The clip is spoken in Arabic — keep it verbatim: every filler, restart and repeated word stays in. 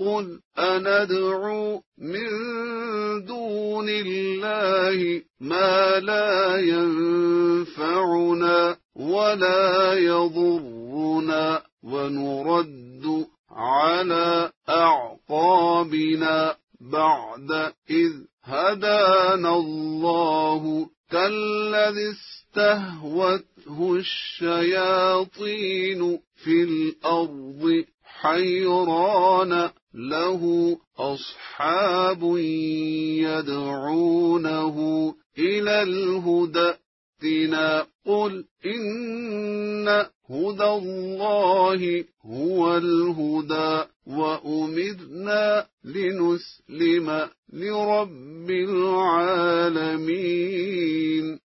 قل أندعو من دون الله ما لا ينفعنا ولا يضرنا ونرد على أعقابنا بعد إذ هدانا الله كالذي استهوته الشياطين في الأرض حيران له أصحاب يدعونه إلى الهدى ائتنا قل إن هدى الله هو الهدى وأمرنا لنسلم لرب العالمين.